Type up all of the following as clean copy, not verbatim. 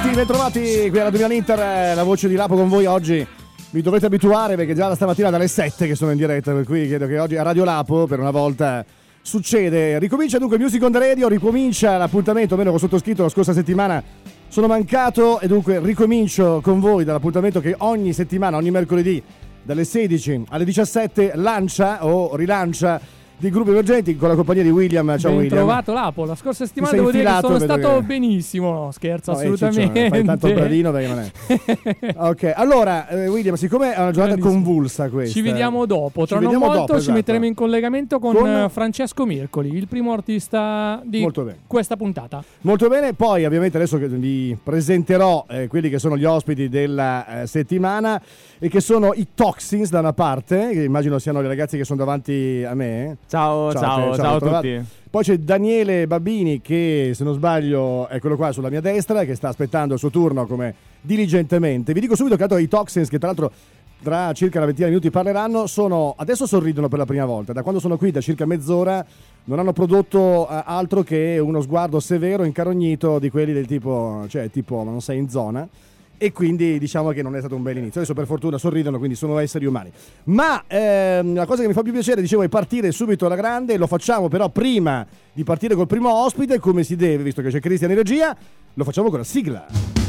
Bentrovati qui alla 2000 Inter, la voce di Lapo con voi oggi. Vi dovete abituare perché già da stamattina dalle 7 che sono in diretta, per cui credo che oggi a Radio Lapo per una volta succede. Ricomincia dunque Music on the Radio, ricomincia l'appuntamento, almeno con sottoscritto la scorsa settimana sono mancato e dunque ricomincio con voi dall'appuntamento che ogni settimana, ogni mercoledì dalle 16 alle 17 lancia o rilancia di gruppi emergenti con la compagnia di William. Ciao William. Ben trovato Lapo, la scorsa settimana devo dire che sono stato benissimo, no scherzo, assolutamente. Fai tanto il bradino perché non è. Ok, allora William, siccome è una giornata convulsa questa. Ci vediamo dopo, tra non molto ci metteremo in collegamento con Francesco Mircoli, il primo artista di questa puntata. Molto bene, poi ovviamente adesso vi presenterò quelli che sono gli ospiti della settimana e che sono i Toxins da una parte, che immagino siano i ragazzi che sono davanti a me. Ciao a tutti. Poi c'è Daniele Babini che, se non sbaglio, è quello qua sulla mia destra, che sta aspettando il suo turno come diligentemente. Vi dico subito che i Toxins, che tra l'altro tra circa una ventina di minuti parleranno, adesso sorridono per la prima volta. Da quando sono qui, da circa mezz'ora, non hanno prodotto altro che uno sguardo severo, incarognito, di quelli del tipo, ma non sei in zona. E quindi diciamo che non è stato un bel inizio. Adesso per fortuna sorridono, quindi sono esseri umani. Ma la cosa che mi fa più piacere, dicevo, è partire subito alla grande. Lo facciamo però prima di partire col primo ospite, come si deve, visto che c'è Cristian in regia. Lo facciamo con la sigla.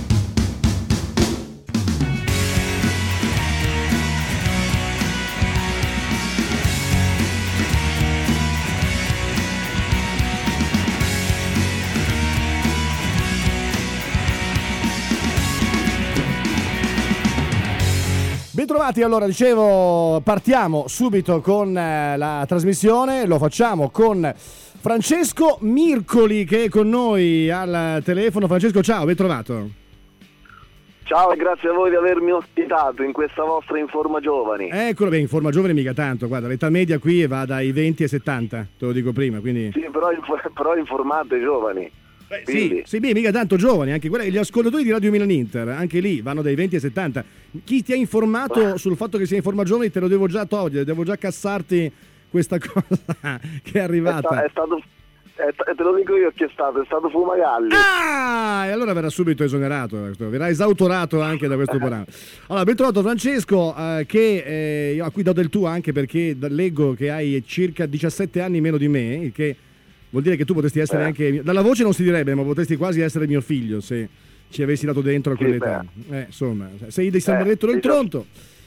Bentrovati, allora dicevo, partiamo subito con la trasmissione, lo facciamo con Francesco Mircoli che è con noi al telefono. Francesco, ciao, ben trovato. Ciao e grazie a voi di avermi ospitato in questa vostra Informa Giovani. Eccolo, Informa Giovani mica tanto, guarda, l'età media qui va dai 20 ai 70, te lo dico prima, quindi... Sì, però informate giovani. Sì, mica tanto giovani, anche gli ascoltatori di Radio Milan Inter, anche lì vanno dai 20 ai 70. Chi ti ha informato sul fatto che sia Informa Giovani te lo devo già togliere, devo già cassarti questa cosa che è arrivata. È stato, te lo dico io chi è stato Fumagalli. Ah, e allora verrà subito esonerato, verrà esautorato anche da questo programma. Allora, ben trovato Francesco, che a cui do del tu anche perché leggo che hai circa 17 anni meno di me, il che... vuol dire che tu potresti essere anche... Dalla voce non si direbbe, ma potresti quasi essere mio figlio se ci avessi dato dentro a quell'età. Insomma, sei di San Benedetto del Tronto.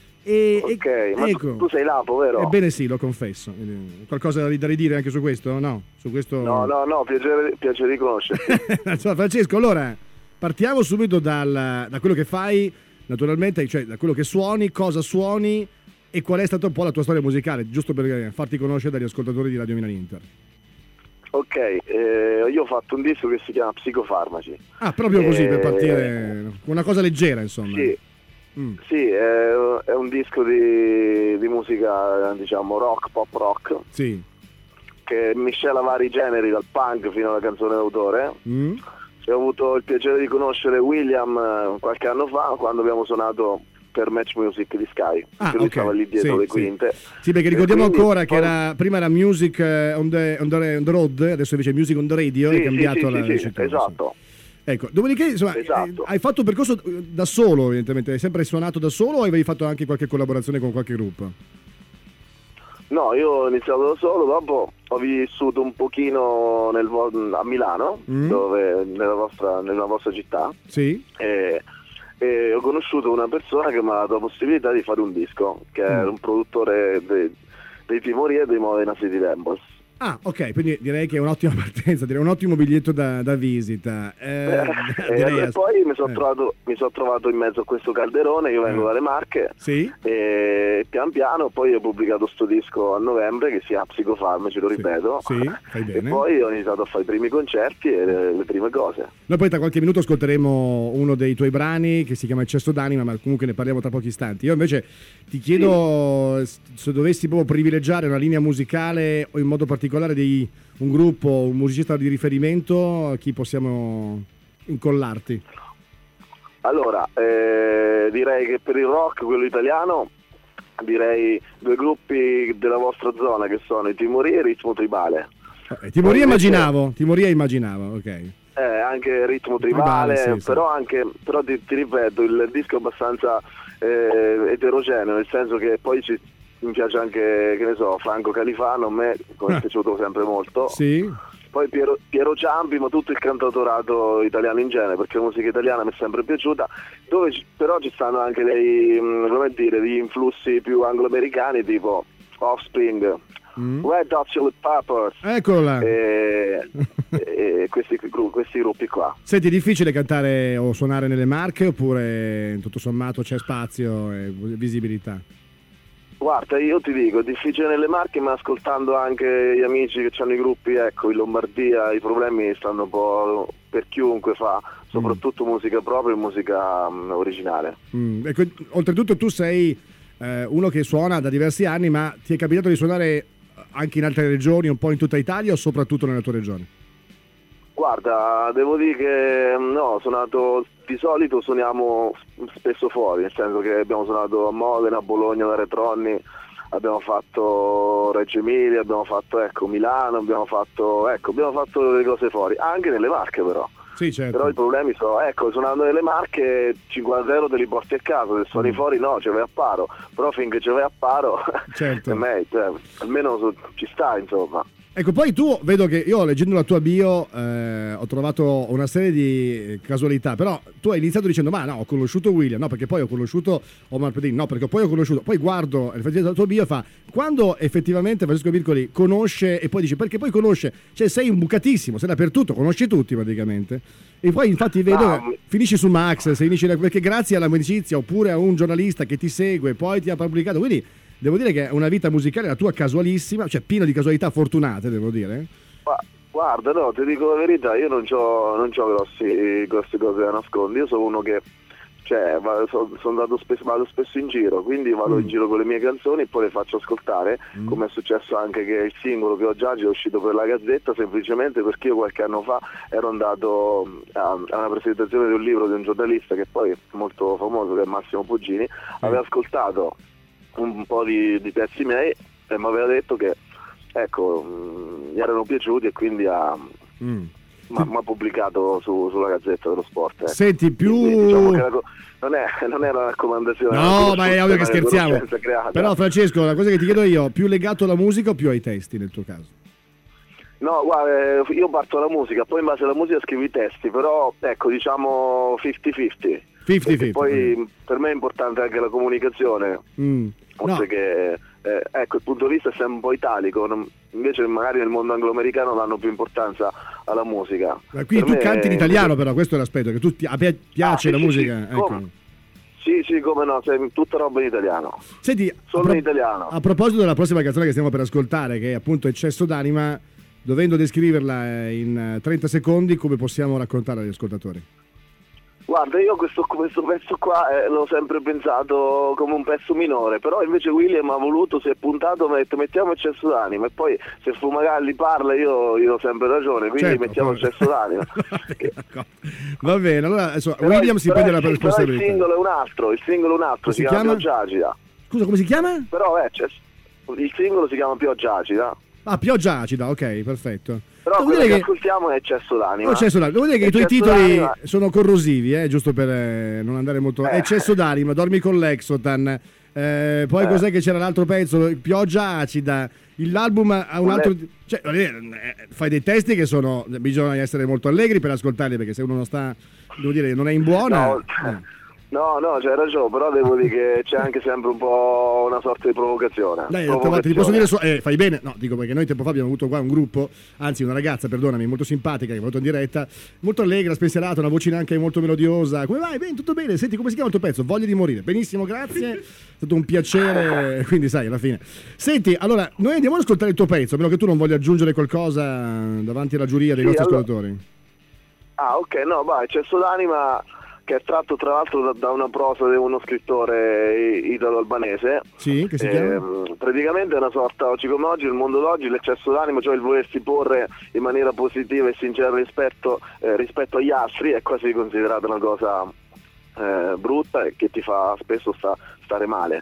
Ma ecco. tu sei Lapo, vero? Ebbene sì, lo confesso. Qualcosa da ridire anche su questo? No, su questo... No, piacere di conoscerti. Francesco, allora, partiamo subito da quello che fai, naturalmente, cioè da quello che suoni, cosa suoni e qual è stata un po' la tua storia musicale, giusto per farti conoscere dagli ascoltatori di Radio Milan Inter. Ok, io ho fatto un disco che si chiama Psicofarmaci. Ah, proprio così, per partire una cosa leggera, insomma. Sì, è un disco di musica, diciamo, rock, pop rock. Sì. Che miscela vari generi, dal punk fino alla canzone d'autore. Ho avuto il piacere di conoscere William qualche anno fa, quando abbiamo suonato per Match Music di Sky, che lui stava lì dietro le quinte. Sì, perché ricordiamo ancora che prima era Music on the Road, adesso invece Music on the Radio, è cambiato la città. Esatto. Ecco, dopodiché insomma, hai fatto un percorso da solo, evidentemente, hai sempre suonato da solo o avevi fatto anche qualche collaborazione con qualche gruppo? No, io ho iniziato da solo, dopo ho vissuto un pochino a Milano, dove nella vostra città. Sì. E ho conosciuto una persona che mi ha dato la possibilità di fare un disco, che è un produttore dei Timoria e dei Modena City Lambles. Ah, ok, quindi direi che è un'ottima partenza, direi un ottimo biglietto da visita. E poi mi sono trovato in mezzo a questo calderone, io vengo dalle Marche, e pian piano poi ho pubblicato sto disco a novembre che si chiama Psicofarmaci, lo ripeto, fai bene. E poi ho iniziato a fare i primi concerti e le prime cose. Noi poi tra qualche minuto ascolteremo uno dei tuoi brani che si chiama Eccesso d'anima, ma comunque ne parliamo tra pochi istanti. Io invece ti chiedo se dovessi proprio privilegiare una linea musicale o in modo particolare un gruppo, un musicista di riferimento, a chi possiamo incollarti? Allora, direi che per il rock, quello italiano, direi due gruppi della vostra zona che sono i Timoria e Ritmo Tribale. Timoria immaginavo, ok. anche ritmo tribale, sì, però ti ripeto, il disco è abbastanza eterogeneo, nel senso che poi mi piace anche, che ne so, Franco Califano, a me è piaciuto sempre molto. Sì. Poi Piero Ciampi, ma tutto il cantautorato italiano in genere, perché la musica italiana mi è sempre piaciuta, dove però ci stanno anche degli influssi più anglo-americani, tipo Offspring, Red Hot Chili Peppers, eccola, e questi gruppi qua. Senti, è difficile cantare o suonare nelle Marche, oppure tutto sommato c'è spazio e visibilità? Guarda, io ti dico, è difficile nelle Marche, ma ascoltando anche gli amici che hanno i gruppi, ecco, in Lombardia i problemi stanno un po' per chiunque fa, soprattutto musica propria e musica originale. Ecco, oltretutto tu sei uno che suona da diversi anni, ma ti è capitato di suonare anche in altre regioni, un po' in tutta Italia, o soprattutto nella tua regione? Guarda, devo dire che no, di solito suoniamo spesso fuori, nel senso che abbiamo suonato a Modena, a Bologna, da Retronni, abbiamo fatto Reggio Emilia, abbiamo fatto Milano, abbiamo fatto delle cose fuori, anche nelle Marche però. Sì, certo. Però i problemi sono, suonando nelle Marche 50 euro te li porti a casa, se suoni fuori no, ce vai a paro, però finché ce vai a paro certo. è meglio, almeno ci sta, insomma. Ecco, poi tu, vedo che io leggendo la tua bio ho trovato una serie di casualità, però tu hai iniziato dicendo ma no, ho conosciuto William, no perché poi ho conosciuto Omar Pedin, no perché poi ho conosciuto, poi guardo effettivamente la tua bio e fa, quando effettivamente Francesco Mircoli conosce, e poi dice perché poi conosce, cioè sei un bucatissimo, sei dappertutto, conosci tutti praticamente, e poi infatti vedo che finisci su Max, perché grazie all'amicizia oppure a un giornalista che ti segue, poi ti ha pubblicato, quindi devo dire che è una vita musicale, la tua casualissima, cioè piena di casualità fortunate, devo dire. Guarda, no, ti dico la verità, io non c'ho grosse cose da nascondere, io sono uno che, cioè, vado spesso in giro, quindi vado in giro con le mie canzoni e poi le faccio ascoltare, come è successo anche che il singolo che ho già è uscito per la Gazzetta, semplicemente perché io qualche anno fa ero andato a una presentazione di un libro di un giornalista che poi è molto famoso, che è Massimo Poggini, aveva ascoltato un po' di pezzi miei e mi aveva detto che gli erano piaciuti e quindi mi ha pubblicato sulla Gazzetta dello Sport. Senti, quindi, diciamo che non è una raccomandazione, no, ma è ovvio che scherziamo, però Francesco, la cosa che ti chiedo io, più legato alla musica o più ai testi nel tuo caso? No, guarda, io parto dalla musica, poi in base alla musica scrivo i testi, però diciamo 50-50. 50-50. Poi per me è importante anche la comunicazione, oltre che il punto di vista è sempre un po' italico, invece magari nel mondo anglo-americano danno più importanza alla musica. Quindi tu canti in italiano, però questo è l'aspetto, che piace la musica. Ecco. Sì, come no, tutta roba in italiano. Senti, solo in italiano. A proposito della prossima canzone che stiamo per ascoltare, che è appunto Eccesso d'anima, dovendo descriverla in 30 secondi, come possiamo raccontare agli ascoltatori? Guarda, io questo pezzo qua l'ho sempre pensato come un pezzo minore, però invece William ha voluto, si è puntato, mi ha detto mettiamo Eccesso d'anima, e poi se Fumagalli parla io ho sempre ragione, quindi certo, mettiamo Eccesso d'anima. Va bene, allora adesso William si prende la responsabilità. Il singolo è un altro, si chiama Pioggia Acida. Scusa, come si chiama? Però il singolo si chiama Pioggia Acida. Ah, Pioggia Acida, ok, perfetto. Però quello che ascoltiamo è Eccesso d'anima. Devo dire che i tuoi titoli sono corrosivi, giusto per non andare molto. Eccesso d'anima, Dormi con l'Exotan. Poi cos'è che c'era l'altro pezzo? Pioggia Acida. L'album ha un altro. Cioè, fai dei testi che bisogna essere molto allegri per ascoltarli, perché se uno non sta, devo dire, non è in buona. No, c'hai ragione, però devo dire che c'è anche sempre un po' una sorta di provocazione. Dai, ti posso dire, fai bene, no, dico perché noi tempo fa abbiamo avuto qua un gruppo, anzi una ragazza, perdonami, molto simpatica, che è venuta in diretta, molto allegra, spensierata, una voce anche molto melodiosa. Come vai? Bene, tutto bene, senti, come si chiama il tuo pezzo? Voglia di morire. Benissimo, grazie, è stato un piacere, quindi sai, alla fine. Senti, allora, noi andiamo ad ascoltare il tuo pezzo, a meno che tu non voglia aggiungere qualcosa davanti alla giuria dei nostri ascoltatori. Ok, no, vai, Eccesso d'anima, che è tratto tra l'altro da una prosa di uno scrittore italo-albanese. Sì, che si chiama? Praticamente è una sorta, oggi come oggi, il mondo d'oggi, l'eccesso d'animo, cioè il volersi porre in maniera positiva e sincera rispetto agli altri, è quasi considerata una cosa brutta e che ti fa spesso stare male.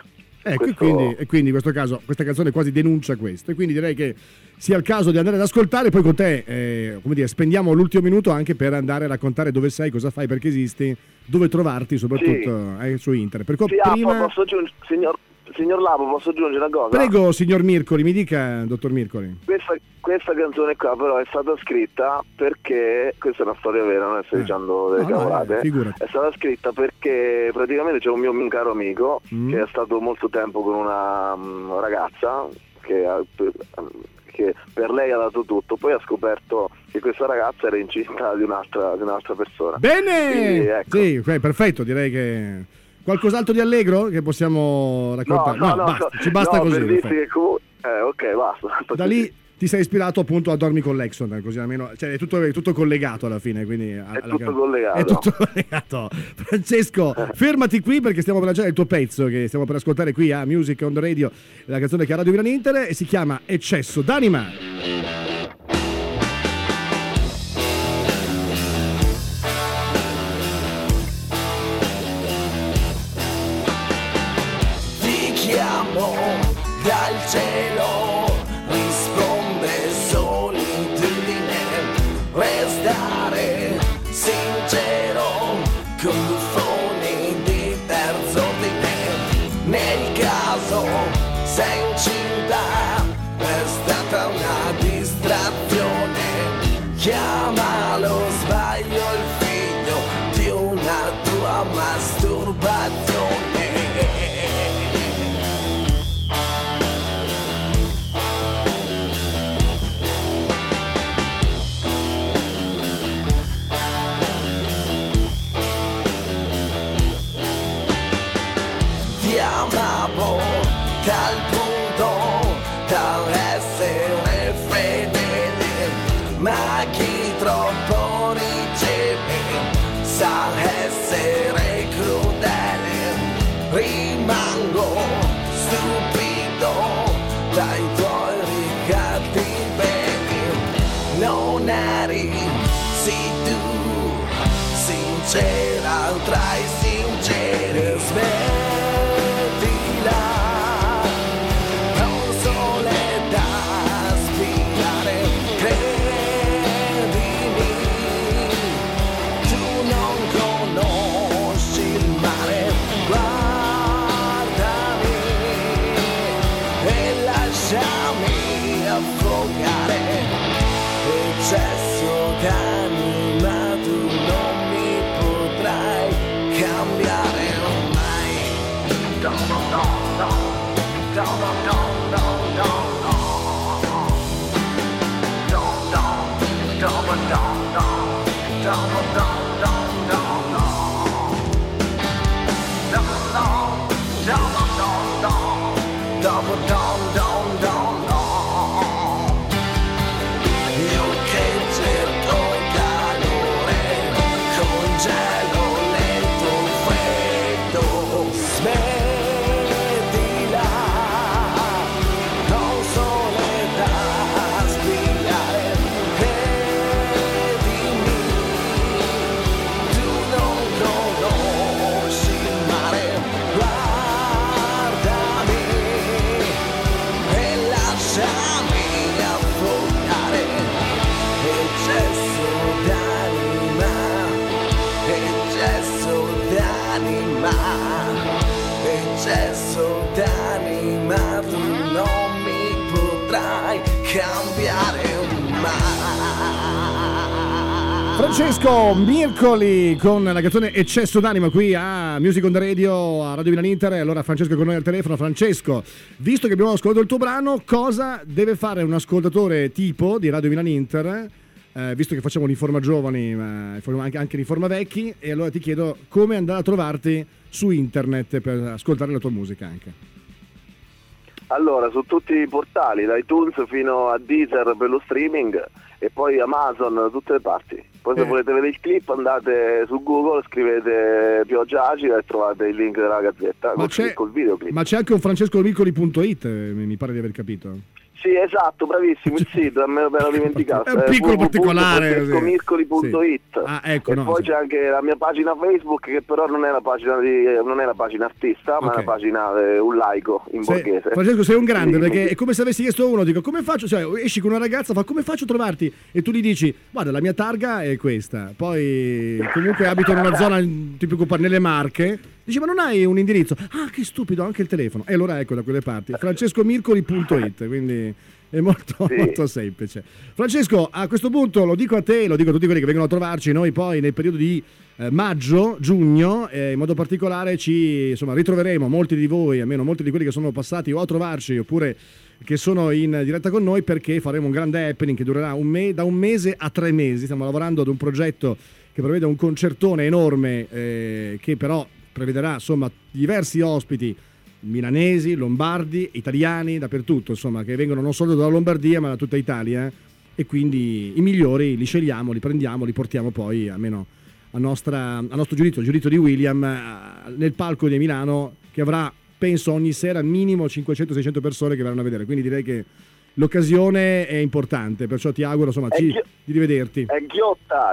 Ecco, e quindi in questo caso questa canzone quasi denuncia questo, e quindi direi che sia il caso di andare ad ascoltare. Poi con te spendiamo l'ultimo minuto anche per andare a raccontare dove sei, cosa fai, perché esisti, dove trovarti soprattutto su internet. Perché prima... posso aggiungere, signor Lapo, posso aggiungere una cosa? Prego, signor Mircoli, mi dica, dottor Mircoli. Questa canzone qua però è stata scritta perché, questa è una storia vera, non sto dicendo delle cavolate, è stata scritta perché praticamente c'è un mio caro amico che è stato molto tempo con una ragazza che per lei ha dato tutto, poi ha scoperto che questa ragazza era incinta di un'altra persona. Bene! Quindi, ecco. Sì, perfetto, direi che... Qualcos'altro di allegro che possiamo raccontare? No, basta, ci basta così. Per dirti che ok, basta. Da lì ti sei ispirato appunto a Dormi con Lexon, così almeno, cioè è tutto collegato alla fine, quindi è tutto collegato. Francesco, fermati qui perché stiamo per lanciare il tuo pezzo che stiamo per ascoltare qui a Music on the Radio, la canzone che ha Radio Milano Inter, e si chiama Eccesso d'anima. Dal cielo risponde solitudine, restare sincero con buffoni di terzo ordine. Nel caso sei incinta, è stata una distrazione, chiama allo sbaglio il figlio di una tua masturbazione. Dal punto da essere fedele, ma chi troppo riceve sa essere crudele. Rimango stupito dai tuoi ricatti beni, non eri sì tu sincera tra i sinceri. Eccesso d'anima, tu non mi potrai cambiare mai. Don, don, don, don, don, don, don, don. Don, don, don, don, don, don, don, don, don. Eccesso d'anima, tu non mi potrai cambiare mai. Francesco Mircoli con la canzone Eccesso d'anima qui a Music on the Radio, a Radio Milano Inter. Allora Francesco è con noi al telefono. Francesco, visto che abbiamo ascoltato il tuo brano, cosa deve fare un ascoltatore tipo di Radio Milano Inter? Visto che facciamo l'Informa Giovani, ma anche l'Informa Vecchi, e allora ti chiedo come andare a trovarti su internet per ascoltare la tua musica anche. Allora, su tutti i portali, da iTunes fino a Deezer per lo streaming, e poi Amazon, da tutte le parti. Poi se volete vedere il clip andate su Google, scrivete Pioggia Acida e trovate il link della Gazzetta col videoclip. Ma c'è anche un francescomircoli.it, mi pare di aver capito. Sì, esatto, bravissimo, il sito, me l'ero dimenticato. È un piccolo particolare. Francescomircoli.it. Sì. Ecco, e poi c'è anche la mia pagina Facebook, che però non è la pagina artista, ma è una pagina un laico in borghese. Francesco, sei un grande, perché è come se avessi chiesto a uno, dico, come faccio? Cioè, esci con una ragazza, fa come faccio a trovarti? E tu gli dici, guarda, la mia targa è questa. Poi comunque abito in una zona tipico nelle Marche. Dice, ma non hai un indirizzo? Ah, che stupido, anche il telefono. E allora ecco, da quelle parti, francescomircoli.it, quindi è molto semplice. Francesco, a questo punto lo dico a te, lo dico a tutti quelli che vengono a trovarci, noi poi nel periodo di maggio, giugno, in modo particolare ci ritroveremo, molti di voi, almeno molti di quelli che sono passati o a trovarci oppure che sono in diretta con noi, perché faremo un grande happening che durerà da un mese a 3 mesi. Stiamo lavorando ad un progetto che prevede un concertone enorme, che però prevederà diversi ospiti milanesi, lombardi, italiani, dappertutto, che vengono non solo dalla Lombardia ma da tutta Italia, e quindi i migliori li scegliamo, li prendiamo, li portiamo poi almeno al nostro giudizio, il giudizio di William, nel palco di Milano, che avrà, penso, ogni sera minimo 500-600 persone che verranno a vedere, quindi direi che l'occasione è importante, perciò ti auguro di rivederti. È ghiotta.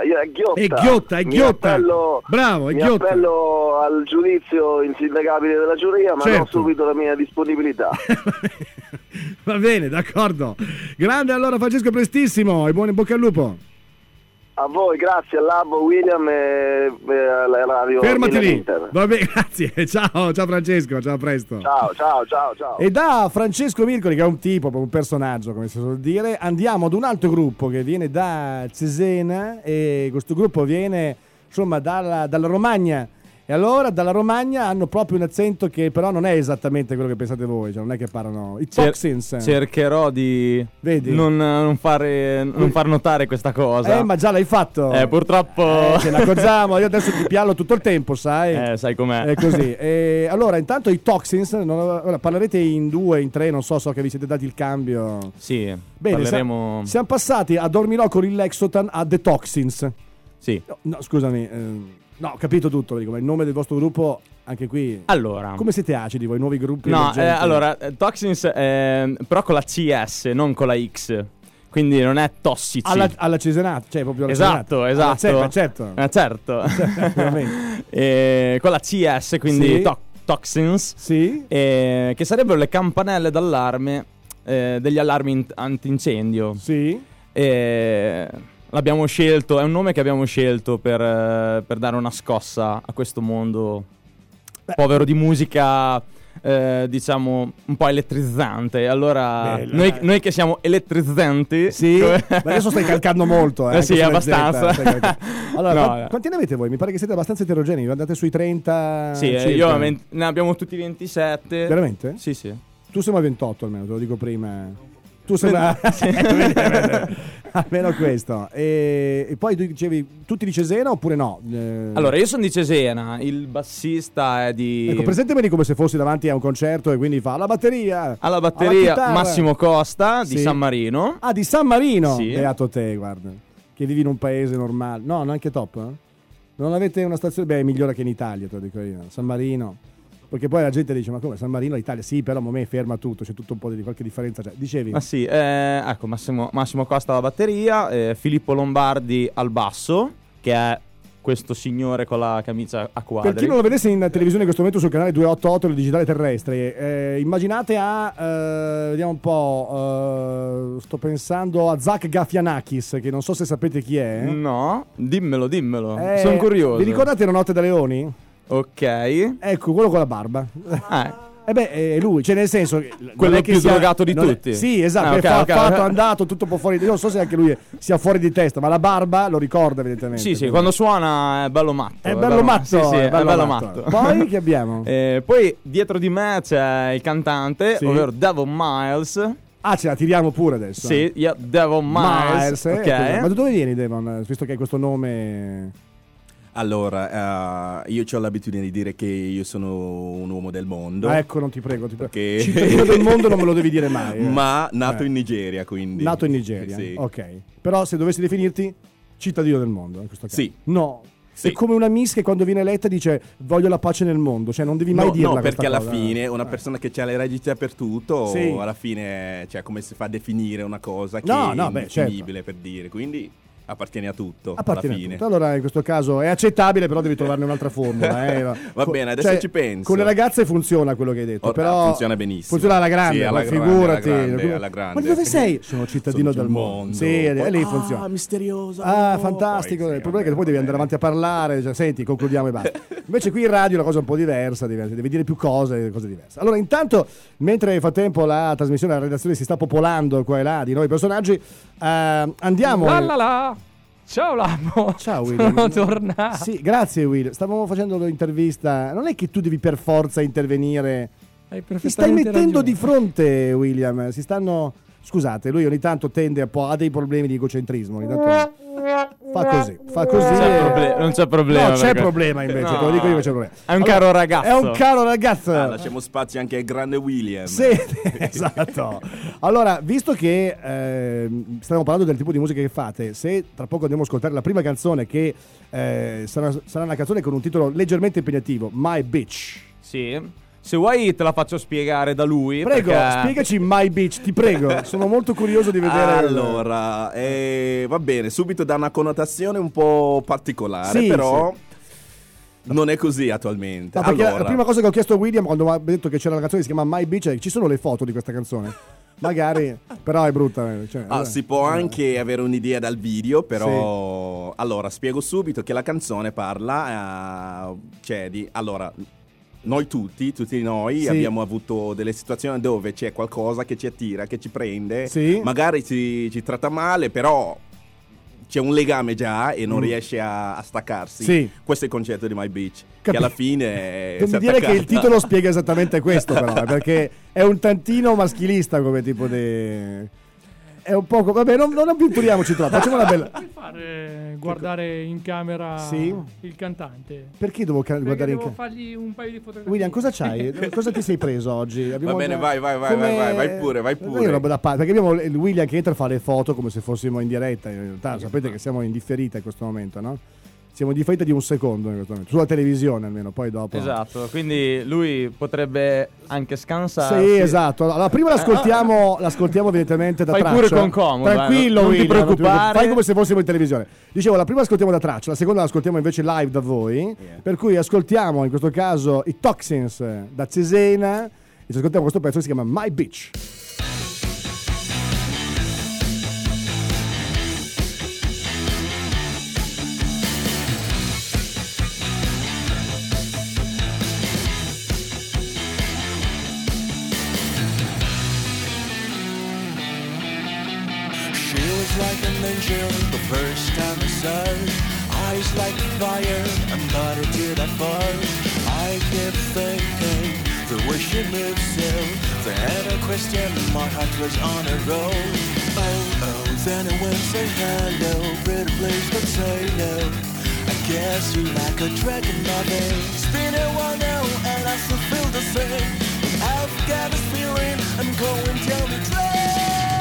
Bravo, è mi ghiotta. appello al giudizio insindacabile della giuria, ma non subito la mia disponibilità. Va bene, d'accordo. Grande allora Francesco, prestissimo, e buon in bocca al lupo. A voi, grazie, al Labo, William e alla radio. Fermati lì. Va bene, grazie. Ciao Francesco, ciao, a presto. Ciao. E da Francesco Mircoli, che è un tipo, un personaggio, come si suol dire, andiamo ad un altro gruppo che viene da Cesena, e questo gruppo viene dalla Romagna. E allora dalla Romagna hanno proprio un accento che però non è esattamente quello che pensate voi, non è che parlano i Toxins. Cercherò di non far notare questa cosa. Ma già l'hai fatto. Purtroppo ce ne accorgiamo, io adesso ti piallo tutto il tempo, sai. Sai com'è. È così. Allora, intanto i Toxins, parlerete in 2, in 3, non so che vi siete dati il cambio. Sì, bene, parleremo. Siamo passati a Dormirò con il Lexotan a The Toxins. Sì. No, scusami. No, ho capito tutto, ma il nome del vostro gruppo, anche qui. Allora, come siete acidi voi, nuovi gruppi? No, allora, Toxins però con la CS, non con la X. Quindi non è tossici. Alla Cesenata, cioè proprio alla Esatto. Certo. Certo. Con la CS, quindi Toxins. Sì. Che sarebbero le campanelle d'allarme degli allarmi antincendio. Sì. L'abbiamo scelto, è un nome che abbiamo scelto per dare una scossa a questo mondo povero di musica, diciamo un po' elettrizzante. Allora noi che siamo elettrizzanti, sì, ma adesso stai calcando molto, sì, abbastanza. Allora, quanti ne avete voi? Mi pare che siete abbastanza eterogenei, andate sui 30. Sì, io ne abbiamo tutti 27. Veramente? Sì. Tu sei 28 almeno, te lo dico prima. Tu sei almeno questo. E poi tu dicevi tutti di Cesena oppure no? Allora, io sono di Cesena, il bassista è di... Ecco, presentameli come se fossi davanti a un concerto e quindi fa alla batteria Massimo Costa di San Marino. Ah, di San Marino? Sì. Beato te, guarda, che vivi in un paese normale. No, neanche top, Non avete una stazione? Beh, è migliore che in Italia, te lo dico io. San Marino. Perché poi la gente dice, ma come, San Marino l'Italia? Sì, però a me ferma tutto, c'è tutto un po' di qualche differenza. Dicevi? Ma sì, ecco, Massimo Costa alla batteria, Filippo Lombardi al basso, che è questo signore con la camicia a quadri. Per chi non lo vedesse in televisione in questo momento sul canale 288 del digitale terrestre, immaginate vediamo un po', sto pensando a Zach Galifianakis, che non so se sapete chi è. No, dimmelo, sono curioso. Vi ricordate La notte delle leoni? Ok. Ecco, quello con la barba. È lui, cioè nel senso quello più drogato di tutti. Sì, esatto, okay. andato tutto un po' fuori. Io non so se anche lui sia fuori di testa, ma la barba lo ricorda evidentemente. Sì, quando suona è bello matto. È bello matto. Sì, è bello matto. Poi che abbiamo? Poi dietro di me c'è il cantante, ovvero Devon Miles. Ah, ce la tiriamo pure adesso. Sì, Devon Miles. Okay. Ma da dove vieni, Devon? Visto che hai questo nome... Allora, io ho l'abitudine di dire che io sono un uomo del mondo. Ecco, non ti prego. Perché... cittadino del mondo non me lo devi dire mai. Ma nato in Nigeria, quindi. Nato in Nigeria, sì. Ok. Però se dovessi definirti cittadino del mondo in questo caso. Sì. No. Sì. È come una Miss che quando viene eletta dice voglio la pace nel mondo, cioè non devi mai dirla. No, perché alla fine una persona che ha le redite per tutto, alla fine, cioè, come si fa a definire una cosa che è indefinibile, per dire, quindi appartiene a tutto. Appartiene alla fine. A tutto. Allora in questo caso è accettabile, però devi trovarne un'altra formula. Va bene, adesso ci penso. Con le ragazze funziona quello che hai detto, però funziona benissimo. Funziona alla grande, figurati. Alla grande. Ma dove sei? Sono cittadino del mondo. Sì, e lì funziona. Misterioso. Fantastico. Il problema è che poi devi andare avanti a parlare, cioè, senti, concludiamo e basta. Invece qui in radio è una cosa un po' diversa, devi dire più cose diverse. Allora, intanto, mentre nel frattempo la trasmissione, la redazione si sta popolando qua e là di nuovi personaggi, andiamo. Ciao Lammo. Ciao William. Sono tornato. Sì, grazie Will. Stavamo facendo l'intervista. Non è che tu devi per forza intervenire. Ti stai mettendo di fronte, William. Scusate, lui ogni tanto tende ha dei problemi di egocentrismo. Ogni tanto fa così. Non c'è problema. No, c'è problema invece. Te lo dico io che c'è problema. È un caro ragazzo. È un caro ragazzo. Lasciamo spazio anche al grande William. Sì, esatto. Allora, visto che stiamo parlando del tipo di musica che fate, se tra poco andiamo a ascoltare la prima canzone che sarà una canzone con un titolo leggermente impegnativo, My Bitch. Sì. Se vuoi te la faccio spiegare da lui. Prego, spiegaci My Bitch, ti prego. Sono molto curioso di vedere. Allora, va bene, subito da una connotazione un po' particolare, però non è così attualmente. No, allora, la prima cosa che ho chiesto a William quando mi ha detto che c'era la canzone che si chiama My Bitch è: ci sono le foto di questa canzone? Magari, però è brutta. Si può anche avere un'idea dal video, però allora spiego subito che la canzone parla allora, noi tutti noi abbiamo avuto delle situazioni dove c'è qualcosa che ci attira, che ci prende, magari ci tratta male, però c'è un legame già e non riesce a staccarsi. Questo è il concetto di My Bitch, che alla fine non mi dire che il titolo spiega esattamente questo, però, perché è un tantino maschilista come tipo di... È un poco, vabbè, non avventuriamoci troppo. Facciamo una bella. Puoi fare guardare in camera il cantante? Perché devo guardare in camera? Devo fargli un paio di fotografie. William, cosa c'hai? Cosa ti sei preso oggi? Va bene, vai pure. Perché abbiamo il William che entra a fare le foto come se fossimo in diretta. In realtà, sapete che siamo in differita in questo momento, no? Siamo in differita di un secondo in questo momento, sulla televisione almeno, poi dopo. Esatto, quindi lui potrebbe anche scansarsi. Sì, esatto. Allora, prima l'ascoltiamo evidentemente da traccia. Fai pure con comodo. Tranquillo, non ti preoccupare. Fai come se fossimo in televisione. Dicevo, la prima ascoltiamo da traccia, la seconda l'ascoltiamo invece live da voi. Per cui ascoltiamo in questo caso i Toxins da Cesena e ci ascoltiamo questo pezzo che si chiama My Bitch. Like an angel the first time I saw her. Eyes like fire and body to the fire. I kept thinking the way she moves so. The had a question, my heart was on a roll. Oh, then I went say hello, pretty please don't say no. I guess you like a dragon, mother. It's been a while now and I still feel the same. I've got this feeling I'm going down the drain.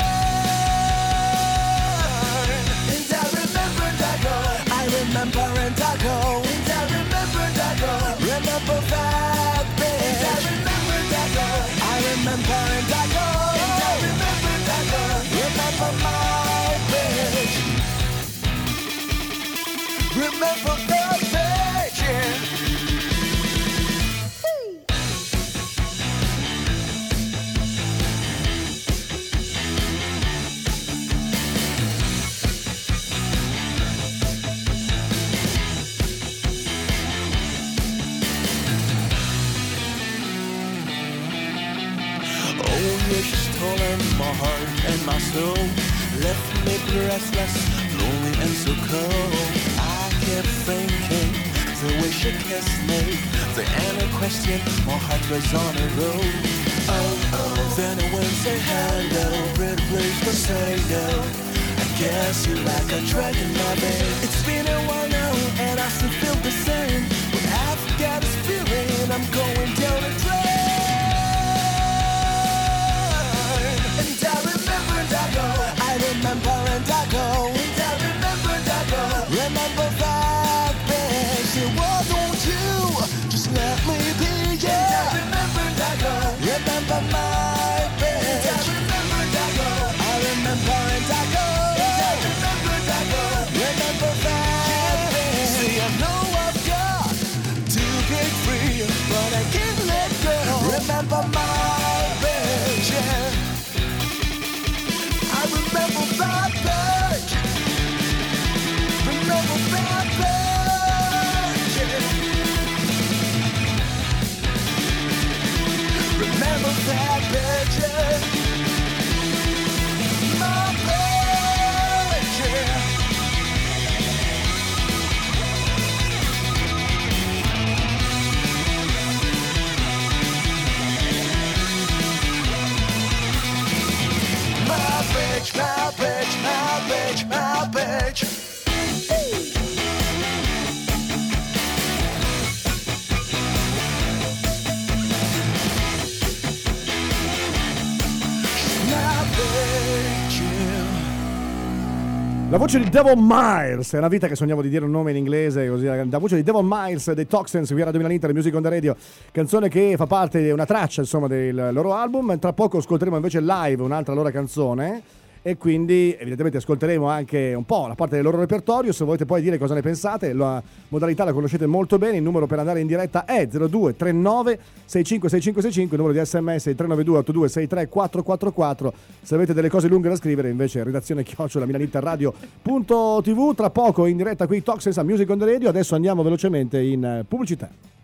Remember and I go, and I remember and I go. Remember that bitch. And I remember and I go. I remember and I go. And I remember and I go. Remember my bitch. Remember that bitch. Yeah. She's stolen my heart and my soul, left me breathless, lonely and so cold. I kept thinking the way she kissed me, the end of question, my heart was on a roll. Oh, then I went say hello, pretty please don't say no. I guess you like a dragon, my babe. It's been a while now and I still feel the same, but I've got this feeling I'm going down a drain. Remember and I go, and I remember and I go. Remember that bitch. Remember my virgin. I remember that virgin. Remember that virgin. Remember that virgin. My virgin. My bitch, my bitch, my bitch, my bitch. My bitch. La voce di Devon Miles, è una vita che sogniamo di dire un nome in inglese così. La voce di Devon Miles dei Toxins, qui a Radio Milan Inter, Music on the Radio, canzone che fa parte di una traccia insomma del loro album. Tra poco ascolteremo invece live un'altra loro canzone e quindi evidentemente ascolteremo anche un po' la parte del loro repertorio. Se volete poi dire cosa ne pensate, la modalità la conoscete molto bene, il numero per andare in diretta è 0239 656565, il numero di SMS è 392 82 63 444. Se avete delle cose lunghe da scrivere invece redazione @milaninterradio.tv. Tra poco in diretta qui Toxins a Music on the Radio. Adesso andiamo velocemente in pubblicità.